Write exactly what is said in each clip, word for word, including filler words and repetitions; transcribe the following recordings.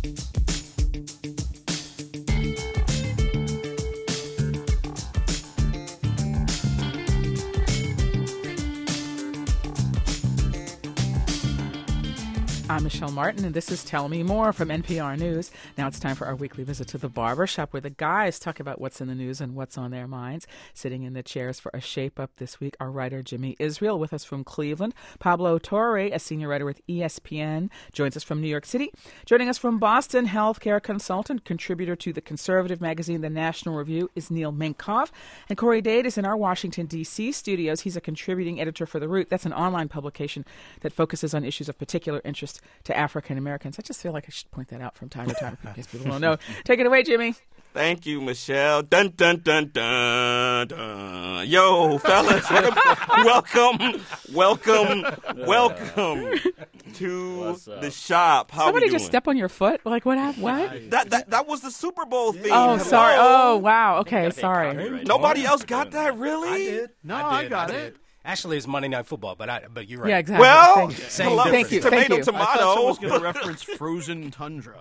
I'm Michelle Martin, and this is Tell Me More from N P R News. Now it's time for our weekly visit to the barber shop, where the guys talk about what's in the news and what's on their minds. Sitting in the chairs for a shape-up this week, our writer Jimmy Israel, with us from Cleveland. Pablo Torre, a senior writer with E S P N, joins us from New York City. Joining us from Boston, healthcare consultant, contributor to the conservative magazine The National Review, is Neil Minkoff. And Corey Dade is in our Washington, D C studios. He's a contributing editor for The Root. That's an online publication that focuses on issues of particular interest to African Americans. I just feel like I should point that out from time to time in case people don't know. Take it away, Jimmy. Thank you, Michelle. Dun, dun, dun, dun, dun. Yo, fellas, welcome, welcome, welcome to the shop. How Somebody we doing? just step on your foot? Like, what happened? What? That, that, that was the Super Bowl theme. Oh, Hello? sorry. Oh, wow. Okay, sorry. Nobody else got that, really? I did. No, I, I did, got I it. did. Actually, it's Monday Night Football, but I, but you're right. Yeah, exactly. Well, Thank you. Same hello, Thank you. tomato, Thank you. I thought tomato. someone was going to reference frozen tundra.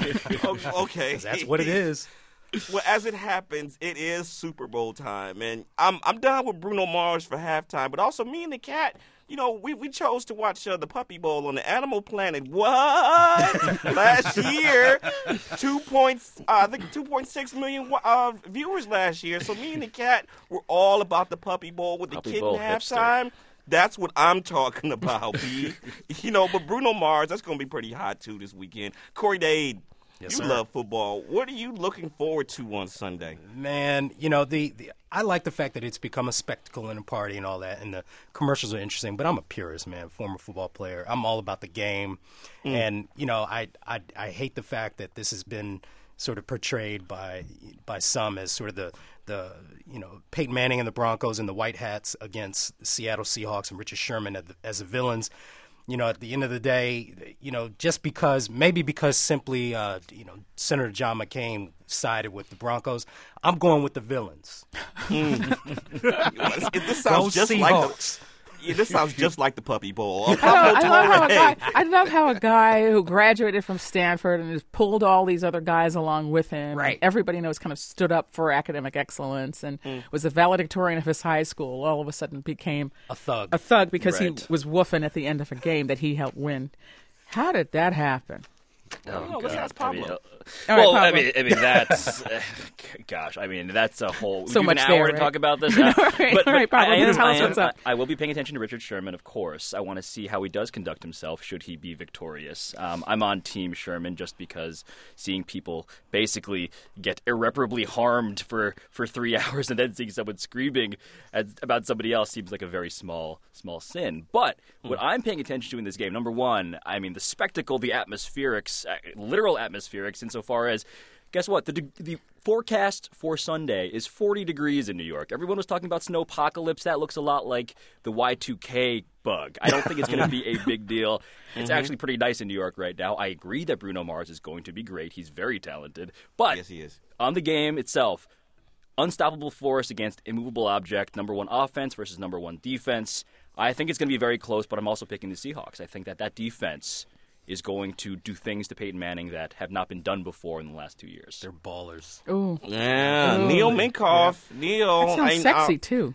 Oh, okay. That's what it is. Well, as it happens, it is Super Bowl time, and I'm I'm down with Bruno Mars for halftime, but also me and the cat. You know, we, we chose to watch uh, the Puppy Bowl on the Animal Planet. What? Last year, two points, uh, I think two point six million uh, viewers last year. So me and the cat were all about the Puppy Bowl with Puppy the kid Bowl in hipster. halftime. That's what I'm talking about, B. You know, but Bruno Mars, that's going to be pretty hot, too, this weekend. Corey Dade, Yes, you sir. love football. What are you looking forward to on Sunday? Man, you know, the, the I like the fact that it's become a spectacle and a party and all that, and the commercials are interesting, but I'm a purist, man, former football player. I'm all about the game, mm. and, you know, I, I I hate the fact that this has been sort of portrayed by by some as sort of the, the you know, Peyton Manning and the Broncos and the White Hats against the Seattle Seahawks and Richard Sherman as the, as the villains. You know, at the end of the day, you know, just because, maybe because simply, uh, you know, Senator John McCain sided with the Broncos, I'm going with the villains. Mm. This sounds Go just like Seahawks. the, yeah, this sounds just like the Puppy Bowl. I, know, I, love how a guy, I love how a guy who graduated from Stanford and has pulled all these other guys along with him. Right. Everybody knows kind of stood up for academic excellence and mm. was a valedictorian of his high school. All of a sudden became A thug. a thug because Right. he was woofing at the end of a game that he helped win. How did that happen? Oh, no, let's God. ask Pablo. I mean, uh, All well, right, I Pablo. mean, I mean that's, uh, gosh, I mean that's a whole So we much have an hour there, to right? talk about this. All Uh, right, but, all right, but Pablo, I, am, tell us I, am, what's up. I, I will be paying attention to Richard Sherman, of course. I want to see how he does conduct himself should he be victorious. Um, I'm on Team Sherman just because seeing people basically get irreparably harmed for, for three hours and then seeing someone screaming at, about somebody else seems like a very small small sin. But what I'm paying attention to in this game, number one, I mean the spectacle, the atmospherics, uh, literal atmospherics, insofar as, guess what? The de- the forecast for Sunday is forty degrees in New York. Everyone was talking about snowpocalypse. That looks a lot like the Y two K bug. I don't think it's going to be a big deal. It's Mm-hmm. actually pretty nice in New York right now. I agree that Bruno Mars is going to be great. He's very talented. But Yes, he is. on the game itself, unstoppable force against immovable object, number one offense versus number one defense. I think it's going to be very close, but I'm also picking the Seahawks. I think that that defense is going to do things to Peyton Manning that have not been done before in the last two years. They're ballers. Ooh, Yeah, Ooh. Neil Minkoff. Neil. that sounds I- sexy, I- too.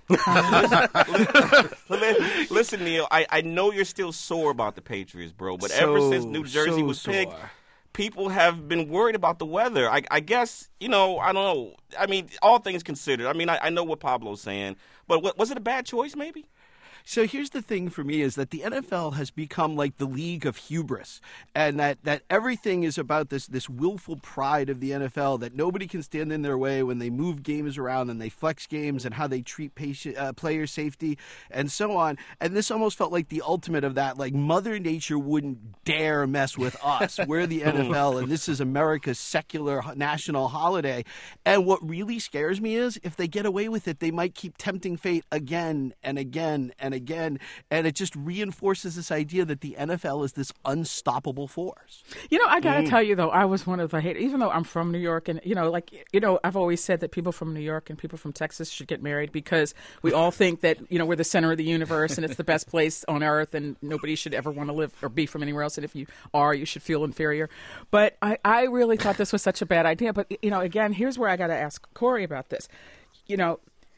Li- Listen, Neil, I, I know you're still sore about the Patriots, bro, but So, ever since New Jersey so was picked, sore. people have been worried about the weather. I, I guess, you know, I don't know. I mean, all things considered. I mean, I, I know what Pablo's saying, but what, was it a bad choice, maybe? So here's the thing for me is that the N F L has become like the league of hubris, and that, that everything is about this this willful pride of the N F L, that nobody can stand in their way when they move games around and they flex games and how they treat patient, uh, player safety and so on. And this almost felt like the ultimate of that. Like Mother Nature wouldn't dare mess with us. We're the N F L, and this is America's secular national holiday. And what really scares me is if they get away with it, they might keep tempting fate again and again and and again, and it just reinforces this idea that the N F L is this unstoppable force. You know, I got to mm. tell you, though, I was one of the haters, even though I'm from New York, and, you know, like, you know, I've always said that people from New York and people from Texas should get married because we all think that, you know, we're the center of the universe and it's the best place on earth and nobody should ever want to live or be from anywhere else. And if you are, you should feel inferior. But I, I really thought this was such a bad idea. But, you know, again, here's where I got to ask Corey about this. You know,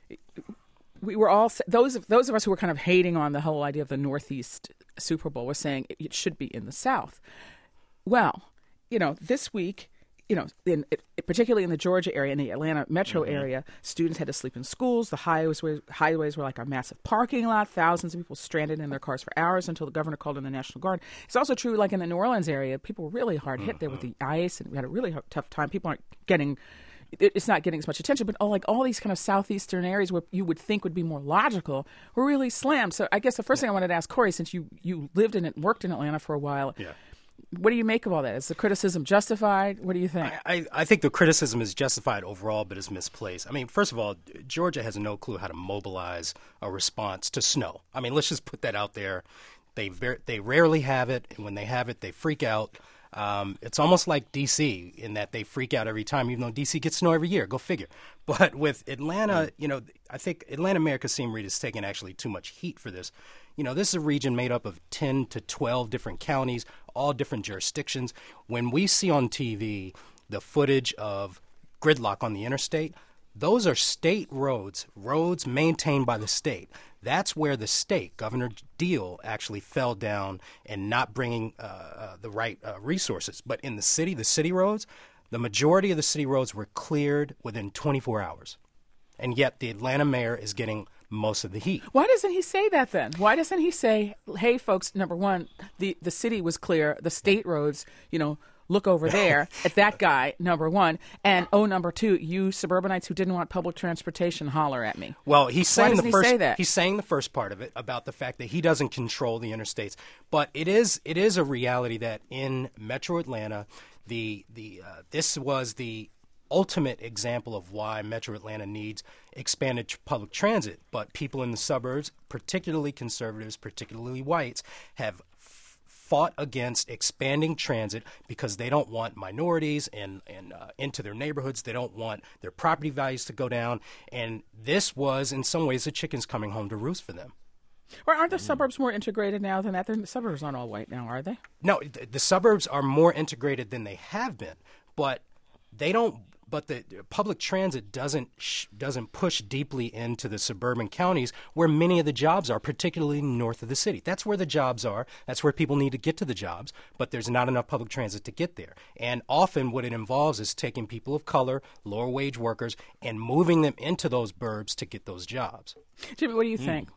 we were all those of those of us who were kind of hating on the whole idea of the Northeast Super Bowl were saying it should be in the South. Well, you know, this week, you know, in particularly in the Georgia area, in the Atlanta metro mm-hmm. area, students had to sleep in schools. The highways were, highways were like a massive parking lot. Thousands of people stranded in their cars for hours until the governor called in the National Guard. It's also true, like in the New Orleans area, people were really hard hit mm-hmm. there with the ice, and we had a really hard, tough time. People aren't getting. It's not getting as much attention, but all, like all these kind of southeastern areas where you would think would be more logical were really slammed. So I guess the first thing I wanted to ask Corey, since you, you lived in it, worked in Atlanta for a while, yeah. what do you make of all that? Is the criticism justified? What do you think? I, I, I think the criticism is justified overall, but is misplaced. I mean, first of all, Georgia has no clue how to mobilize a response to snow. I mean, let's just put that out there. They ver- they rarely have it, and when they have it, they freak out. Um, it's almost like D C in that they freak out every time, even though D C gets snow every year. Go figure. But with Atlanta, you know, I think Atlanta Mayor Kasim Reed is taking actually too much heat for this. You know, this is a region made up of ten to twelve different counties, all different jurisdictions. When we see on T V the footage of gridlock on the interstate, those are state roads, roads maintained by the state. That's where the state, Governor Deal, actually fell down and not bringing uh, uh, the right uh, resources. But in the city, the city roads, the majority of the city roads were cleared within twenty-four hours. And yet the Atlanta mayor is getting most of the heat. Why doesn't he say that then? Why doesn't he say, hey, folks, number one, the, the city was clear, the state roads, you know, look over there at that guy, number one. And, oh, number two, you suburbanites who didn't want public transportation, holler at me. Well, he's saying the he first say that? he's saying the first part of it about the fact that he doesn't control the interstates. But it is it is a reality that in Metro Atlanta, the the uh, this was the ultimate example of why Metro Atlanta needs expanded tr- public transit. But people in the suburbs, particularly conservatives, particularly whites, have fought against expanding transit because they don't want minorities and, and uh, into their neighborhoods. They don't want their property values to go down. And this was, in some ways, the chickens coming home to roost for them. Well, aren't the suburbs more integrated now than that? The suburbs aren't all white now, are they? No, the, the suburbs are more integrated than they have been, but they don't. But the public transit doesn't sh- doesn't push deeply into the suburban counties where many of the jobs are, particularly north of the city. That's where the jobs are. That's where people need to get to the jobs. But there's not enough public transit to get there. And often what it involves is taking people of color, lower wage workers, and moving them into those burbs to get those jobs. Jimmy, what do you mm. think?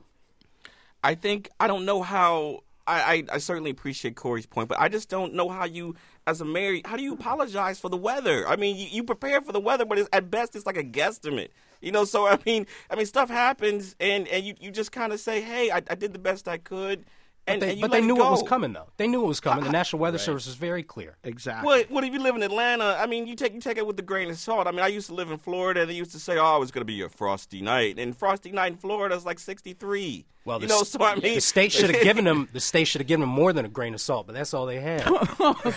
I think I don't know how. I, I, I certainly appreciate Corey's point, but I just don't know how you, as a mayor, how do you apologize for the weather? I mean, you, you prepare for the weather, but it's, at best it's like a guesstimate. You know, so I mean, I mean, stuff happens, and, and you, you just kind of say, hey, I, I did the best I could. And, but they, and you but let they knew it, go. it was coming, though. They knew it was coming. The I, National Weather right. Service was very clear. Exactly. Well, well, if you live in Atlanta, I mean, you take you take it with a grain of salt. I mean, I used to live in Florida, and they used to say, oh, it's going to be a frosty night. And frosty night in Florida is like sixty-three. Well, you the, know, so I mean, the state should have given them. The state should have given them more than a grain of salt, but that's all they had. well,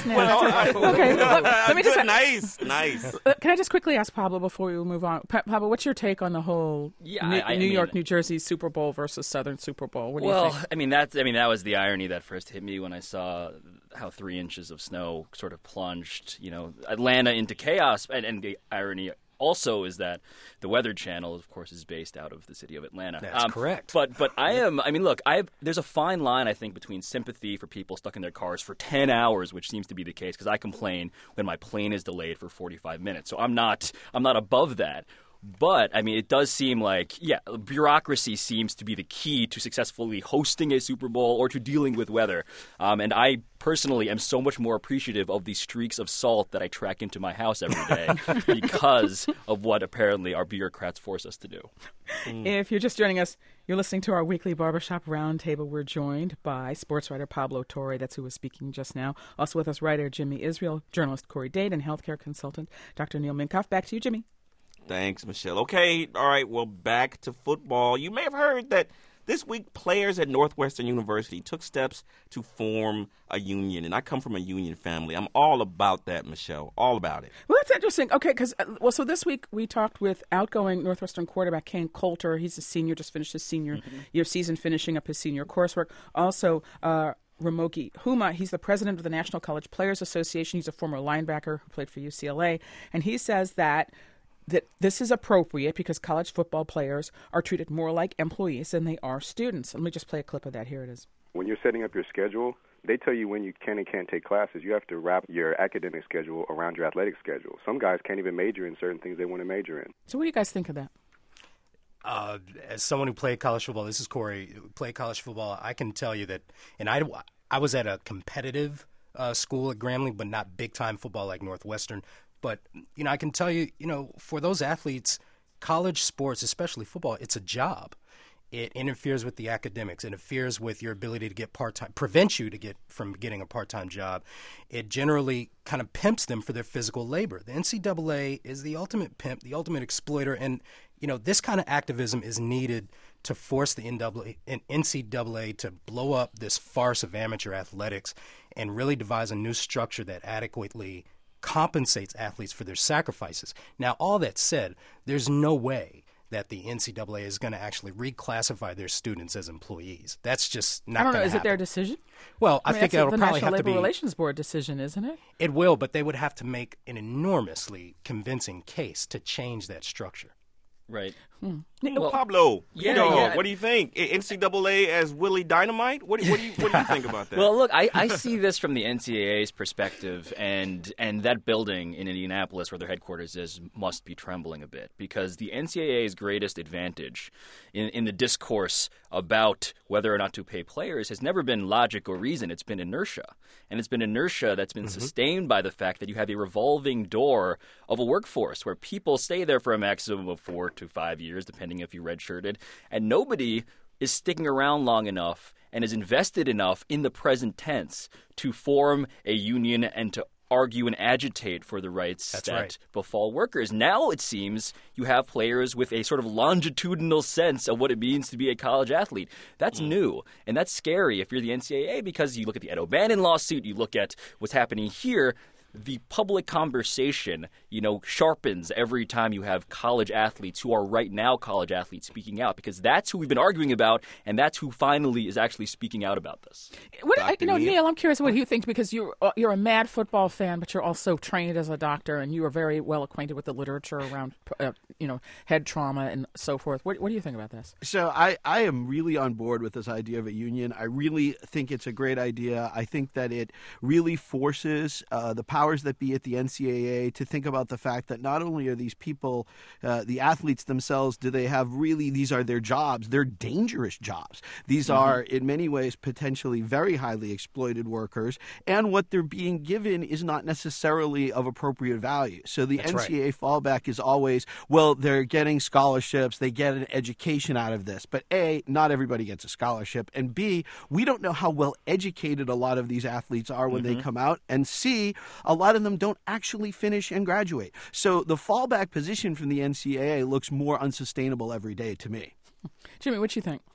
I, okay, let, let me good, just nice, nice. Uh, can I just quickly ask Pablo before we move on? Pa- Pablo, what's your take on the whole yeah, New, I, I New mean, York, New Jersey Super Bowl versus Southern Super Bowl? What do well, you think? I mean, that's I mean that was the irony that first hit me when I saw how three inches of snow sort of plunged, you know, Atlanta into chaos, and, and the irony. Also, is that the Weather Channel, of course, is based out of the city of Atlanta. That's um, correct. But but I am. I mean, look, I there's a fine line, I think, between sympathy for people stuck in their cars for ten hours, which seems to be the case, because I complain when my plane is delayed for forty-five minutes. So I'm not I'm not above that. But, I mean, it does seem like, yeah, bureaucracy seems to be the key to successfully hosting a Super Bowl or to dealing with weather. Um, and I personally am so much more appreciative of the streaks of salt that I track into my house every day because of what apparently our bureaucrats force us to do. Mm. If you're just joining us, you're listening to our weekly Barbershop Roundtable. We're joined by sports writer Pablo Torre. That's who was speaking just now. Also with us, writer Jimmy Israel, journalist Corey Dade, and healthcare consultant Doctor Neil Minkoff. Back to you, Jimmy. Thanks, Michelle. Okay, all right, well, back to football. You may have heard that This week, players at Northwestern University took steps to form a union, and I come from a union family. I'm all about that, Michelle, all about it. Well, that's interesting. Okay, because, uh, well, so this week we talked with outgoing Northwestern quarterback Kane Coulter. He's a senior, just finished his senior mm-hmm. year season, finishing up his senior coursework. Also, uh, Ramogi Huma, he's the president of the National College Players Association. He's a former linebacker who played for U C L A, and he says that that this is appropriate because college football players are treated more like employees than they are students. Let me just play a clip of that. Here it is. When you're setting up your schedule, they tell you when you can and can't take classes. You have to wrap your academic schedule around your athletic schedule. Some guys can't even major in certain things they want to major in. So what do you guys think of that? Uh, as someone who played college football, this is Corey, who played college football, I can tell you that, and I, I was at a competitive uh, school at Grambling, but not big-time football like Northwestern. But, you know, I can tell you, you know, for those athletes, college sports, especially football, it's a job. It interferes with the academics. It interferes with your ability to get part-time, prevents you to get from getting a part-time job. It generally kind of pimps them for their physical labor. The N C double A is the ultimate pimp, the ultimate exploiter. And, you know, this kind of activism is needed to force the N C double A to blow up this farce of amateur athletics and really devise a new structure that adequately compensates athletes for their sacrifices. Now, all that said, there's no way that the N C double A is going to actually reclassify their students as employees. That's just not I don't know. gonna Is happen. it their decision? Well, I, I mean, think that's it'll the probably National have to Labor be. Relations Board decision, isn't it? It will, but they would have to make an enormously convincing case to change that structure. Right. Hmm. Well, Pablo, yeah, you know, yeah. what do you think? N C double A as Willie Dynamite? What, what do you what do you think about that? Well, look, I, I see this from the N C double A's perspective, and and that building in Indianapolis where their headquarters is must be trembling a bit because the N C double A's greatest advantage in, in the discourse about whether or not to pay players has never been logic or reason. It's been inertia. And it's been inertia that's been mm-hmm. sustained by the fact that you have a revolving door of a workforce where people stay there for a maximum of four to five years, depending if you redshirted, and nobody is sticking around long enough and is invested enough in the present tense to form a union and to argue and agitate for the rights That's that right. befall workers. Now it seems you have players with a sort of longitudinal sense of what it means to be a college athlete. That's mm. new, and that's scary if you're the N C double A because you look at the Ed O'Bannon lawsuit, you look at what's happening here. The public conversation, you know, sharpens every time you have college athletes who are right now college athletes speaking out because that's who we've been arguing about, and that's who finally is actually speaking out about this. What, you know, Neil, I'm curious what you think because you're you're a mad football fan, but you're also trained as a doctor, and you are very well acquainted with the literature around, uh, you know, head trauma and so forth. What, what do you think about this? So I, I am really on board with this idea of a union. I really think it's a great idea. I think that it really forces uh, the power powers that be at the N C double A to think about the fact that not only are these people, uh, the athletes themselves, do they have really, these are their jobs, they're dangerous jobs. These mm-hmm. are, in many ways, potentially very highly exploited workers, and what they're being given is not necessarily of appropriate value. So the That's N C double A right. fallback is always, well, they're getting scholarships, they get an education out of this. But A, not everybody gets a scholarship, and B, we don't know how well educated a lot of these athletes are when mm-hmm. they come out, and C, a lot of them don't actually finish and graduate. So the fallback position from the N C double A looks more unsustainable every day to me. Jimmy, what do you think?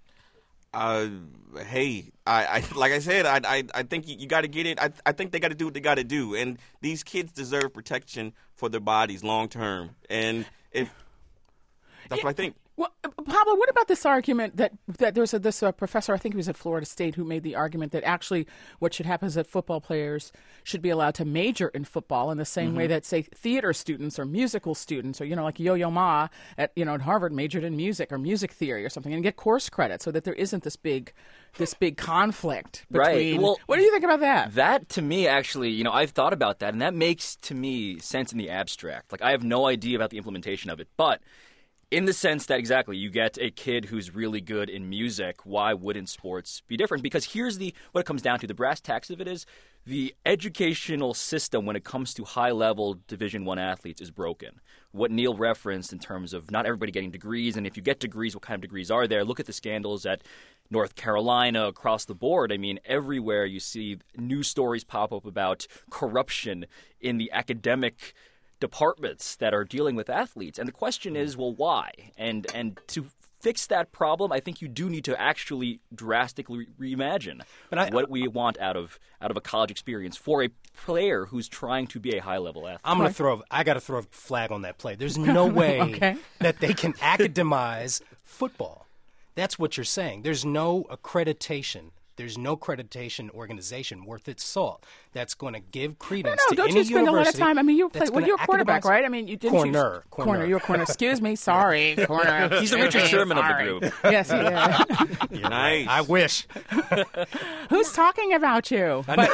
Uh, hey, I, I like I said, I I, I think you, you got to get it. I I think they got to do what they got to do, and these kids deserve protection for their bodies long term. And if that's yeah. what I think. Well, Pablo, what about this argument that, that there's a, this uh, professor, I think he was at Florida State, who made the argument that actually what should happen is that football players should be allowed to major in football in the same mm-hmm. way that, say, theater students or musical students or, you know, like Yo-Yo Ma at, you know, at Harvard majored in music or music theory or something and get course credit so that there isn't this big this big conflict between. Right. Well, what do you think about that? That, to me, actually, you know, I've thought about that, and that makes, to me, sense in the abstract. Like, I have no idea about the implementation of it, but in the sense that, exactly, you get a kid who's really good in music, why wouldn't sports be different? Because here's the what it comes down to. The brass tacks of it is the educational system when it comes to high-level Division One athletes is broken. What Neil referenced in terms of not everybody getting degrees, and if you get degrees, what kind of degrees are there? Look at the scandals at North Carolina, across the board. I mean, everywhere you see news stories pop up about corruption in the academic departments that are dealing with athletes. And the question is, well, why? And and to fix that problem, I think you do need to actually drastically reimagine But I- what we want out of out of a college experience for a player who's trying to be a high-level athlete. I'm going to throw. I got to throw a flag on that play. There's no way Okay. that they can academize football. That's what you're saying. There's no accreditation. There's no accreditation organization worth its salt that's going to give credence No, to don't any you spend a lot of university time? I mean, you that's play. Well, gonna you're a quarterback, academize- right? I mean, you didn't Corner, you, corner. corner. You're a corner. Excuse me. Sorry, corner. He's the Richard Sherman of the group. Yes, he is. Nice. I wish. Who's talking about you? But,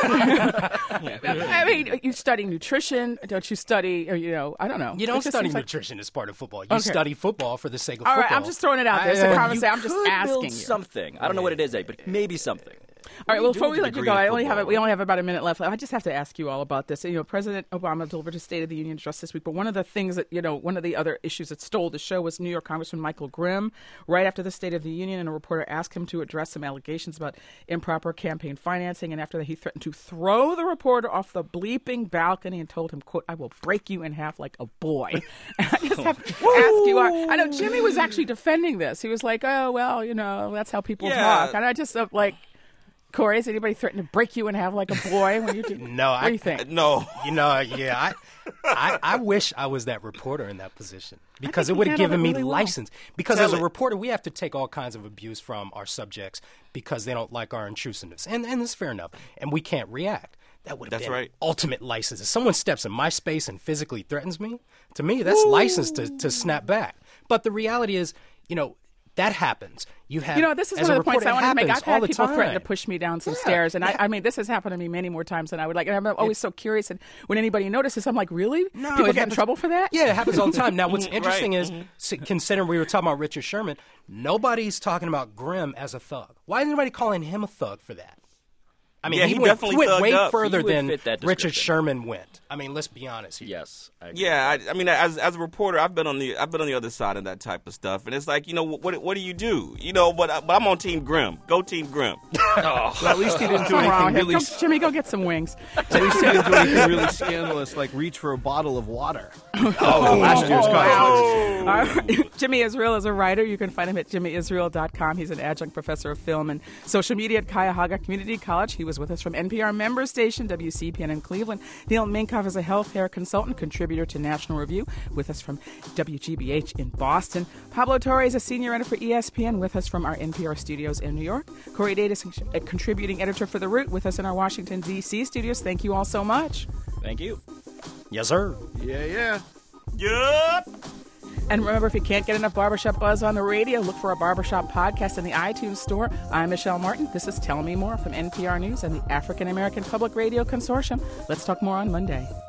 I mean, you study nutrition. Don't you study? Or, you know, I don't know. You It don't just study seems like- nutrition as part of football. You Okay. study football for the sake of All right, football. I'm just throwing it out there. It's I- a uh, conversation. I'm just Could asking build you. something. I don't know what it is, but maybe something. All right. Well, do before with we a let you degree go, in I only have football. we only have about a minute left. I just have to ask you all about this. You know, President Obama delivered his State of the Union address this week, but one of the things that you know, one of the other issues that stole the show was New York Congressman Michael Grimm. Right after the State of the Union, and a reporter asked him to address some allegations about improper campaign financing, and after that, he threatened to throw the reporter off the bleeping balcony and told him, "quote I will break you in half like a boy." And I just have to ask you. I, I know Jimmy was actually defending this. He was like, "Oh well, you know, that's how people Yeah. talk," and I just uh, like. Corey, has anybody threatened to break you in half like a boy when you do? No, what I- do you think? No. You know, yeah, I, I, I wish I was that reporter in that position because it you would have handled given it me really well. license. Because Tell as a it. reporter, we have to take all kinds of abuse from our subjects because they don't like our intrusiveness, and and it's fair enough, and we can't react. That would have That's been right. ultimate license. If someone steps in my space and physically threatens me, to me, that's license to to snap back. But the reality is, you know. That happens. You have, You know, this is as one a of the points reporter, I it wanted to make. happens I've had all the people threaten to time. push me down some Yeah, stairs, and yeah. I, I mean, this has happened to me many more times than I would like. And I'm always so curious, and when anybody notices, I'm like, really? No, people it get in happens- trouble for that? Yeah, it happens all the time. Now, what's interesting Right. is, s- considering we were talking about Richard Sherman, nobody's talking about Grimm as a thug. Why is anybody calling him a thug for that? I mean, Yeah, he, he went, definitely he went thugged way up. further He would than fit that Richard description. Sherman went. I mean, let's be honest here. Yes. I agree. Yeah, I, I mean, as as a reporter, I've been on the I've been on the other side of that type of stuff, and it's like, you know, what what do you do? You know, but but I'm on Team Grimm. Go Team Grimm. Well, at least he didn't do What's wrong anything with him? really. Go, Jimmy, go get some wings. At least he didn't do anything really scandalous, like reach for a bottle of water. Oh, last year's college. All right. Jimmy Israel is a writer. You can find him at jimmy israel dot com. He's an adjunct professor of film and social media at Cuyahoga Community College. He was with us from N P R member station W C P N in Cleveland. Neil Minkoff is a healthcare consultant, contributor to National Review, with us from W G B H in Boston. Pablo Torre is a senior editor for E S P N, with us from our N P R studios in New York. Corey Date is a contributing editor for The Root, with us in our Washington, D C studios. Thank you all so much. Thank you. Yes, sir. Yeah, yeah. Yup. And remember, if you can't get enough Barbershop Buzz on the radio, look for a Barbershop podcast in the iTunes store. I'm Michelle Martin. This is Tell Me More from N P R News and the African American Public Radio Consortium. Let's talk more on Monday.